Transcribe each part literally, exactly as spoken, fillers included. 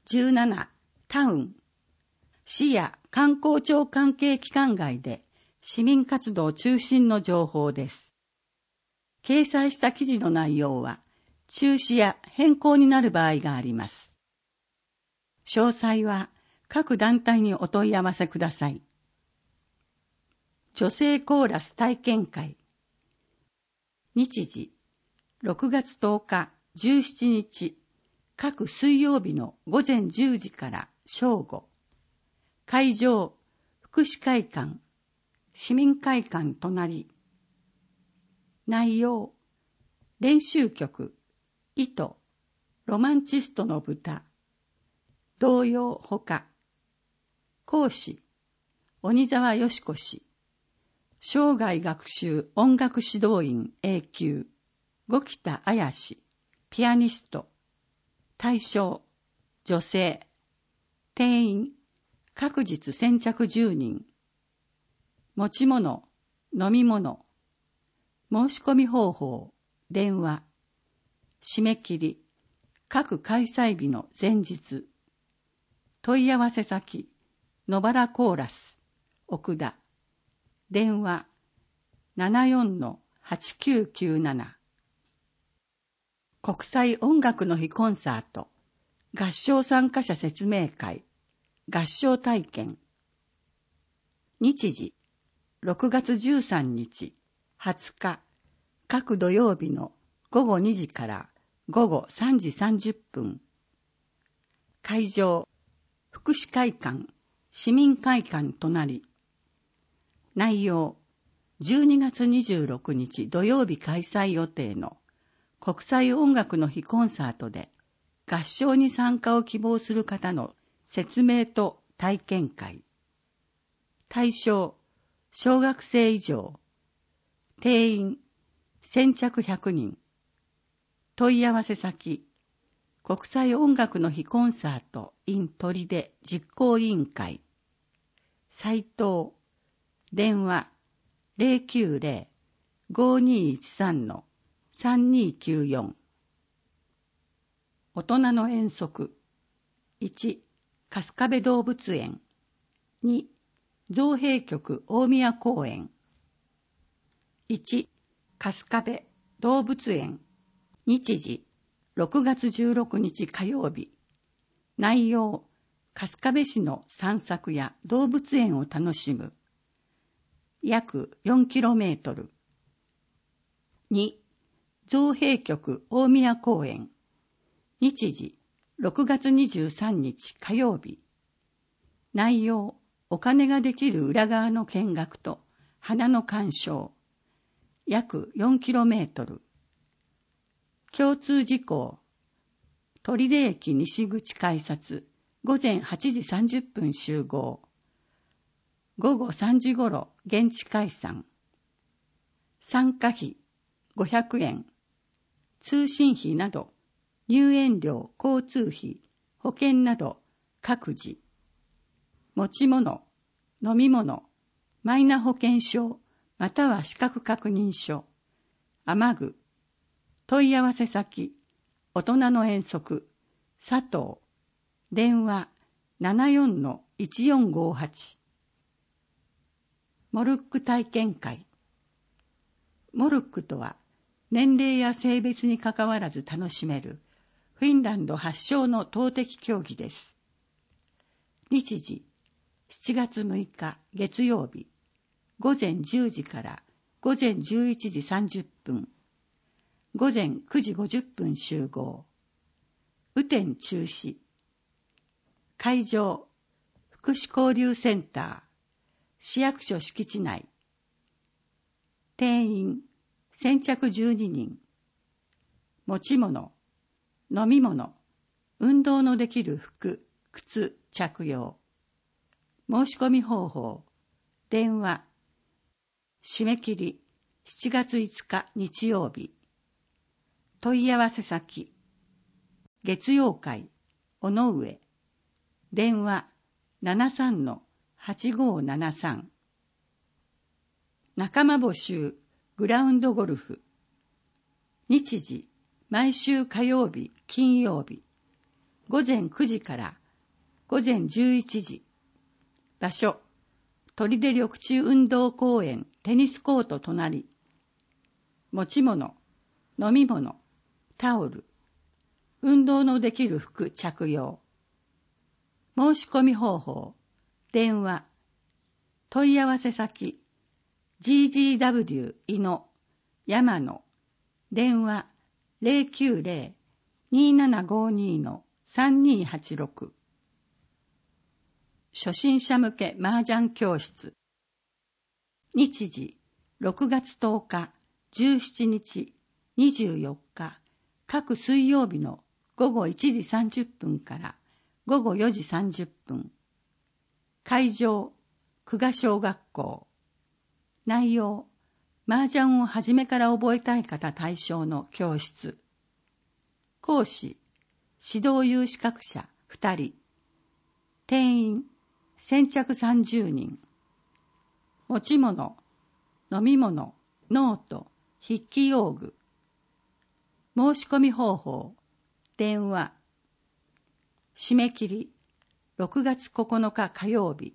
じゅうなな、タウン。市や観光庁関係機関外で市民活動中心の情報です。掲載した記事の内容は中止や変更になる場合があります。詳細は各団体にお問い合わせください。女性コーラス体験会。日時、ろくがつとおか、じゅうしちにち、各水曜日のごぜんじゅうじから正午。会場、福祉会館、市民会館隣。内容、練習曲、糸、ロマンチストの歌、童謡ほか。講師、鬼沢よしこ氏。生涯学習音楽指導員 エーきゅう、五北彩氏、ピアニスト。対象、女性。定員、各日先着じゅうにん。持ち物、飲み物。申し込み方法、電話。締め切り、各開催日の前日。問い合わせ先、野原コーラス、奥田。電話、ななよんのはちきゅうきゅうなな。国際音楽の日コンサート、合唱参加者説明会、合唱体験。日時、ろくがつじゅうさんにち、はつか、各土曜日のごごにじからごごさんじさんじゅっぷん。会場、福祉会館、市民会館隣。内容、じゅうにがつにじゅうろくにち土曜日開催予定の国際音楽の日コンサートで合唱に参加を希望する方の説明と体験会。対象、小学生以上。定員、先着ひゃくにん。問い合わせ先、国際音楽の日コンサート in 取手実行委員会。斉藤、電話 ゼロきゅうゼロ ごにいちさん さんにきゅうよん。大人の遠足。いち、春日部動物園。に、造幣局大宮公園。いち、春日部動物園。日時、ろくがつじゅうろくにち火曜日。内容、春日部市の散策や動物園を楽しむ。約 よんキロメートル。に、造幣局大宮公園。日時、ろくがつにじゅうさんにち火曜日。内容、お金ができる裏側の見学と花の鑑賞。約 よんキロメートル。共通事項、取手駅西口改札、ごぜんはちじさんじゅっぷん集合。ごごさんじごろ現地解散。参加費ごひゃくえん。通信費など、入園料、交通費、保険など各自。持ち物、飲み物、マイナ保険証または資格確認書、雨具。問い合わせ先、大人の遠足、佐藤。電話ななよんのいちよんごはち。モルック体験会。モルックとは、年齢や性別にかかわらず楽しめる、フィンランド発祥の投擲競技です。日時、しちがつむいか月曜日、ごぜんじゅうじからごぜんじゅういちじさんじゅっぷん。ごぜんくじごじゅっぷん集合。雨天中止。会場、福祉交流センター、市役所敷地内。定員、先着じゅうににん。持ち物、飲み物、運動のできる服、靴着用。申し込み方法、電話。締め切り、しちがついつか日曜日。問い合わせ先、月曜会、尾上。電話ななさんのはちごななさん。仲間募集、グラウンドゴルフ。日時、毎週火曜日、金曜日。 午前くじから午前じゅういちじ。場所、砦緑地運動公園テニスコート隣。持ち物、飲み物、タオル、運動のできる服着用。申し込み方法、電話、問い合わせ先、ジージーダブリュー 井野、山野、電話 ゼロきゅうゼロ にーななごにー さんにーはちろく。初心者向け麻雀教室。日時、ろくがつとおか、じゅうしちにち、にじゅうよっか、各水曜日のごごいちじさんじゅっぷんからごごよじさんじゅっぷん。会場、久我小学校。内容、麻雀を初めから覚えたい方対象の教室。講師、指導有資格者ふたり。定員、先着さんじゅうにん。持ち物、飲み物、ノート、筆記用具。申し込み方法、電話。締め切り、ろくがつここのか火曜日。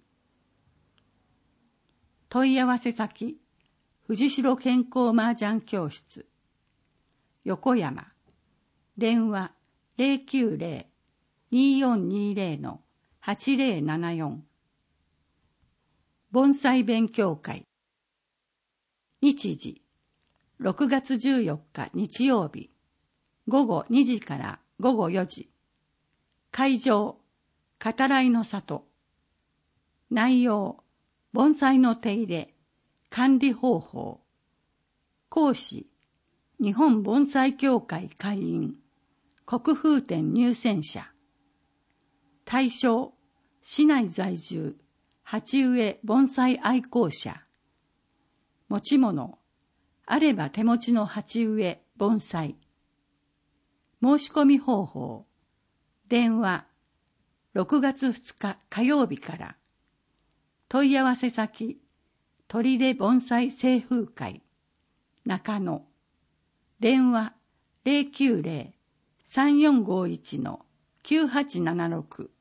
問い合わせ先、藤代健康麻雀教室。横山。電話 ゼロきゅうゼロ にーよんにーゼロ はちゼロななよん。盆栽勉強会。日時、ろくがつじゅうよっか日曜日、ごごにじからごごよじ。会場、語らいの里。内容、盆栽の手入れ、管理方法。講師、日本盆栽協会会員、国風店入選者。対象、市内在住、鉢植え盆栽愛好者。持ち物、あれば手持ちの鉢植え盆栽。申し込み方法、電話、ろくがつふつか火曜日から。問い合わせ先、砦盆栽清風会、中野。電話、ゼロきゅうゼロ さんよんごいち きゅうはちななろく。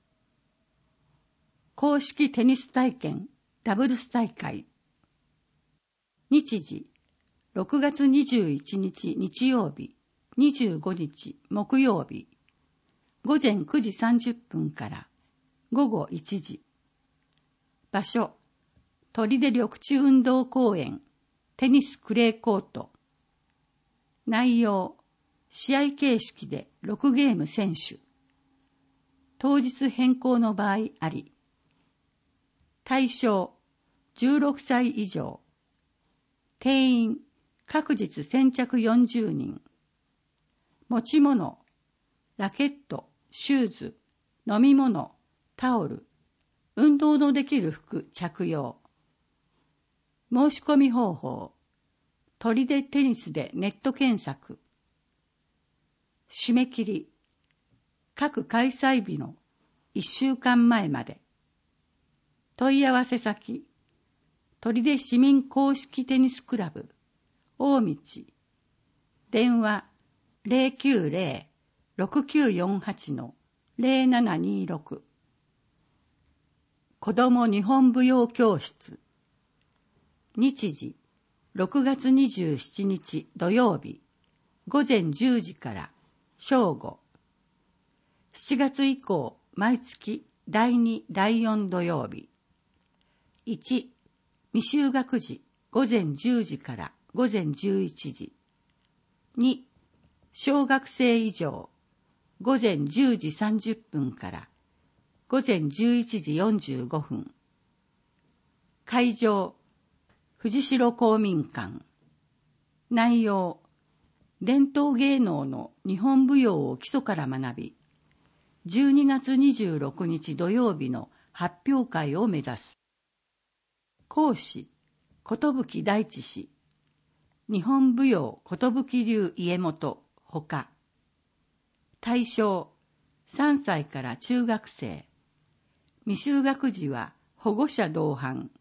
公式テニス体験ダブルス大会。日時、ろくがつにじゅういちにち日曜日、にじゅうごにち木曜日。午前くじさんじゅっぷんからごごいちじ。場所、砦緑地運動公園テニスクレーコート。内容、試合形式でろくゲーム選手。当日変更の場合あり。対象、じゅうろくさい以上。定員、各日先着よんじゅうにん。持ち物、ラケット、シューズ、飲み物、タオル、運動のできる服着用。申し込み方法、砦テニスでネット検索。締め切り、各開催日のいっしゅうかんまえまで。問い合わせ先、砦市民公式テニスクラブ、大道。電話、ゼロきゅうゼロ ろくきゅうよんはち ゼロななにろく。子ども日本舞踊教室。日時、ろくがつにじゅうしちにち土曜日、午前じゅうじから正午。しちがつ以降、毎月だいに、だいよん土曜日。いち、未就学時、午前じゅうじから午前じゅういちじ。に、小学生以上、午前じゅうじさんじゅっぷんから午前じゅういちじよんじゅうごふん。会場、藤代公民館。内容、伝統芸能の日本舞踊を基礎から学び、じゅうにがつにじゅうろくにち土曜日の発表会を目指す。講師、寿大地氏。日本舞踊寿流家元ほか。対象、さんさいから中学生。未就学時は保護者同伴。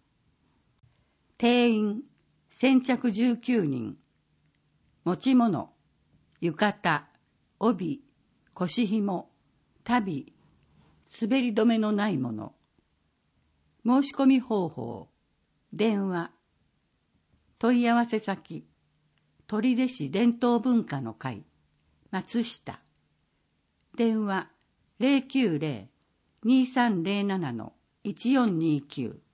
定員、先着じゅうきゅうにん。持ち物、浴衣、帯、腰紐、 旅、滑り止めのないもの。申し込み方法、電話。問い合わせ先、取手市伝統文化の会、松下。電話 ゼロきゅうゼロ にさんゼロなな のいちよんにきゅう。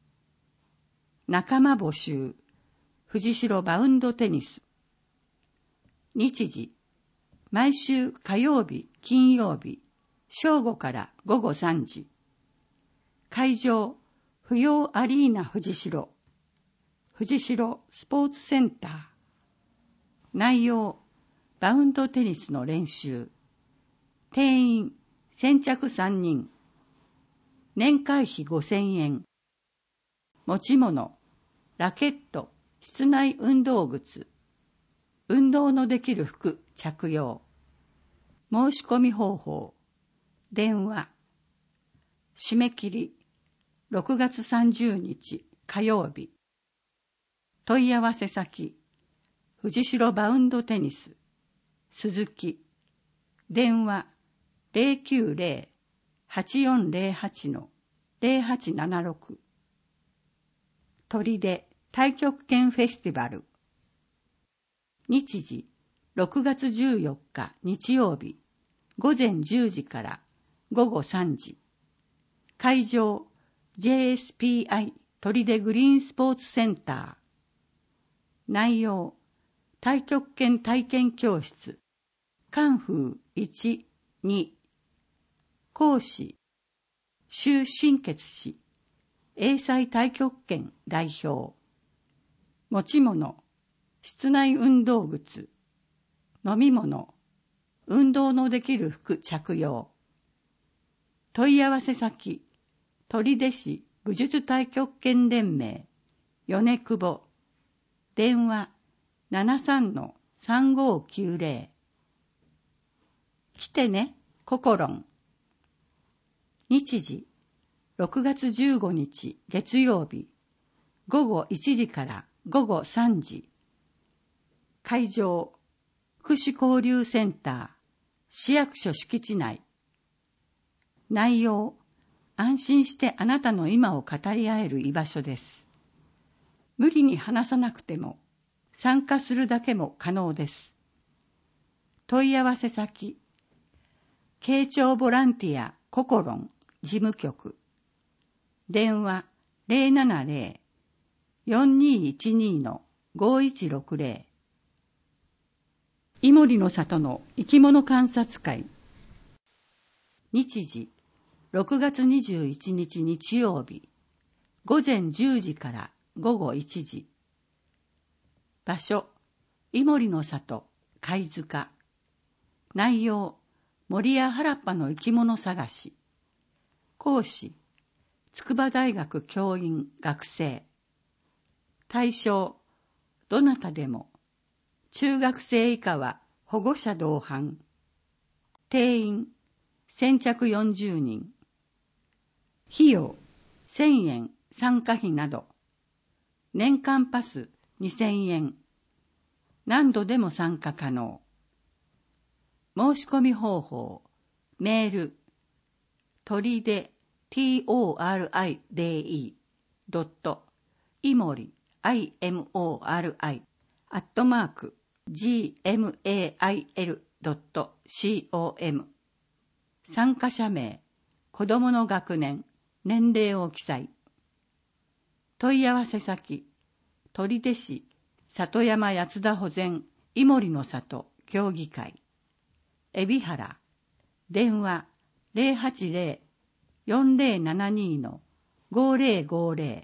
仲間募集、藤代バウンドテニス。日時、毎週火曜日、金曜日、正午から午後さんじ。会場、扶養アリーナ藤代、藤代スポーツセンター。内容、バウンドテニスの練習。定員、先着さんにん。年会費ごせんえん。持ち物、ラケット、室内運動靴。運動のできる服着用。申し込み方法、電話。締め切り、ろくがつさんじゅうにち火曜日。問い合わせ先、藤代バウンドテニス、鈴木。電話、ゼロきゅうゼロ はちよんゼロはち のゼロはちななろく。取手太極拳フェスティバル。日時、ろくがつじゅうよっか日曜日、午前じゅうじから午後さんじ。会場、ジェイエスピーアイ 取手グリーンスポーツセンター。内容、太極拳体験教室、カンフーいち、に。講師、周新傑氏、英才太極拳代表。持ち物、室内運動靴。飲み物、運動のできる服着用。問い合わせ先、取手市武術太極拳連盟、米久保。電話 ななさんのさんごきゅうゼロ。来てね、ココロン。日時、ろくがつじゅうごにち月曜日、午後いちじから午後さんじ。会場、福祉交流センター、市役所敷地内。内容、安心してあなたの今を語り合える居場所です。無理に話さなくても、参加するだけも可能です。問い合わせ先、慶長ボランティアココロン事務局。電話 ゼロななゼロ よんにいちに のごいちろくゼロ。井森の里の生き物観察会。日時、ろくがつにじゅういちにち日曜日、午前じゅうじから午後いちじ。場所、井森の里、貝塚。内容、森や原っぱの生き物探し。講師、筑波大学教員学生。対象、どなたでも。中学生以下は保護者同伴。定員、先着よんじゅうにん。費用、せんえん参加費など。年間パスにせんえん。何度でも参加可能。申し込み方法、メール、取手 トリデ ドット、いもり アイエムオーアールアイ アットマーク ジーエムエーアイエル ドット コム。参加者名、子どもの学年、年齢を記載。問い合わせ先、取手市里山八田保全井森の里協議会。海老原。電話 ゼロはちゼロ よんゼロななに のごゼロごゼロ。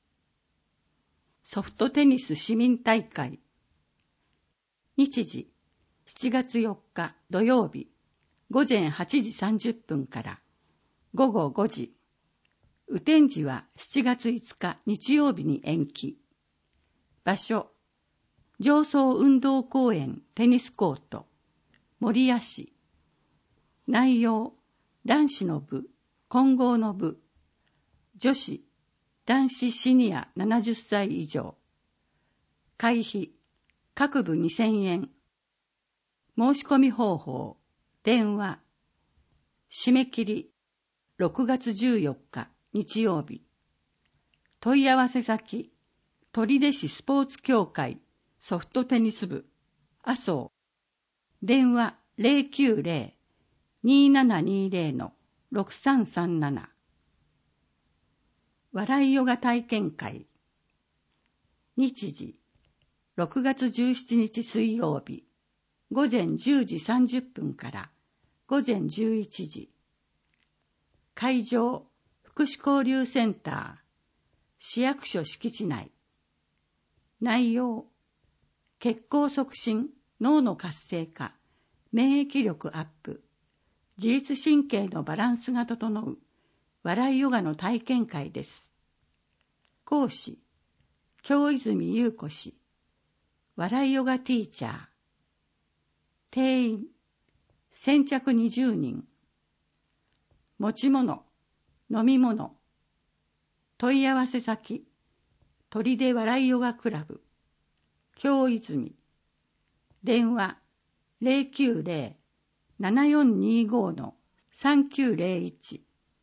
ソフトテニス市民大会。日時、しちがつよっか土曜日、午前はちじさんじゅっぷんから午後ごじ。雨天時はしちがついつか日曜日に延期。場所、上層運動公園テニスコート、守谷市。内容、男子の部、混合の部、女子、男子シニアななじゅっさい以上。会費、各部にせんえん。申し込み方法、電話締め切りろくがつじゅうよっか日曜日。問い合わせ先、取手市スポーツ協会ソフトテニス部麻生。電話 ゼロきゅうゼロ にーななにーゼロ のろくさんさんなな。笑いヨガ体験会。日時ろくがつじゅうしちにち水曜日、午前じゅうじさんじゅっぷんから午前じゅういちじ。会場、福祉交流センター、市役所敷地内。内容、血行促進、脳の活性化、免疫力アップ、自律神経のバランスが整う、笑いヨガの体験会です。講師、京泉優子氏、笑いヨガティーチャー。定員、先着にじゅうにん。持ち物、飲み物。問い合わせ先、鳥出笑いヨガクラブ、京泉。電話、ゼロきゅうゼロ ななよんにーご のさんきゅうゼロいち。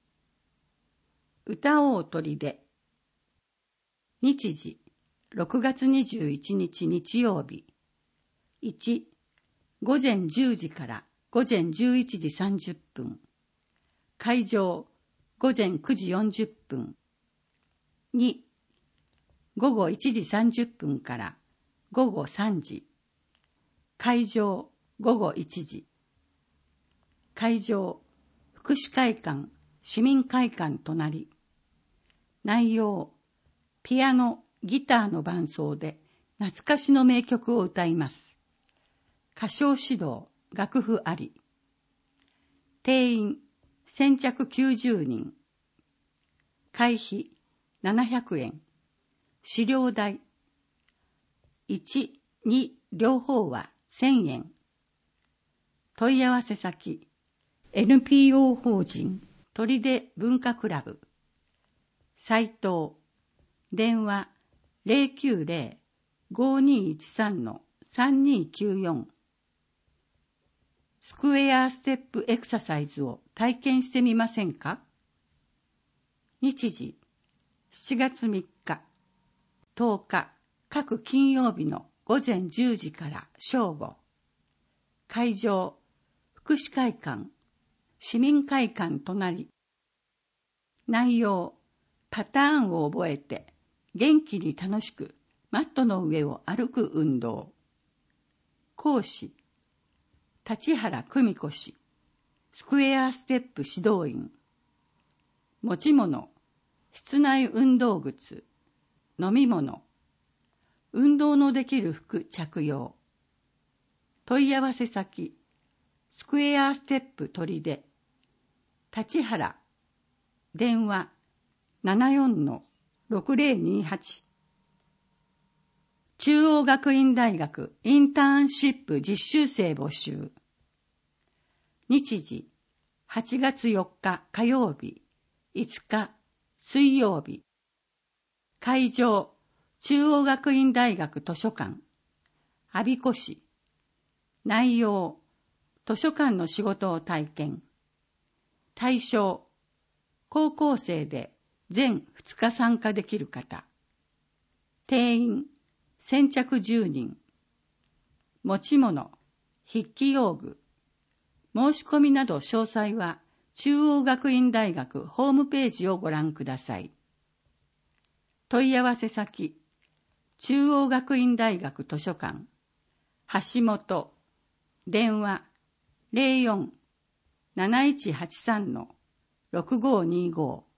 歌おう鳥出。日時、ろくがつにじゅういちにち日曜日。いち、午前じゅうじから午前じゅういちじさんじゅっぷん。会場、午前くじよんじゅっぷん。に、午後いちじさんじゅっぷんから午後さんじ。会場、午後いちじ。会場、福祉会館、市民会館隣。内容、ピアノ、ギターの伴奏で懐かしの名曲を歌います。歌唱指導、楽譜あり。定員、先着きゅうじゅうにん。会費、ななひゃくえん。資料代。いち、に両方はせんえん。問い合わせ先、エヌピーオー 法人鳥出文化クラブ。斉藤。電話 ゼロきゅうゼロ ごにーいちさん のさんにーきゅうよん。スクエアステップエクササイズを体験してみませんか？日時、しちがつみっか、とおか、各金曜日の午前じゅうじから正午。会場、福祉会館、市民会館隣。内容、パターンを覚えて元気に楽しくマットの上を歩く運動。講師、立原久美子氏、スクエアステップ指導員。持ち物、室内運動靴、飲み物、運動のできる服着用。問い合わせ先、スクエアステップ鳥出、立原。電話、ななよんのろくゼロにはち。中央学院大学インターンシップ実習生募集。日時、はちがつよっか火曜日、いつか水曜日。会場、中央学院大学図書館、我孫子市。内容、図書館の仕事を体験。対象、高校生で全ふつか参加できる方。定員、先着じゅうにん。持ち物、筆記用具。申し込みなど詳細は中央学院大学ホームページをご覧ください。問い合わせ先、中央学院大学図書館、橋本。電話、ゼロよん なないちはちさんのろくごにーご。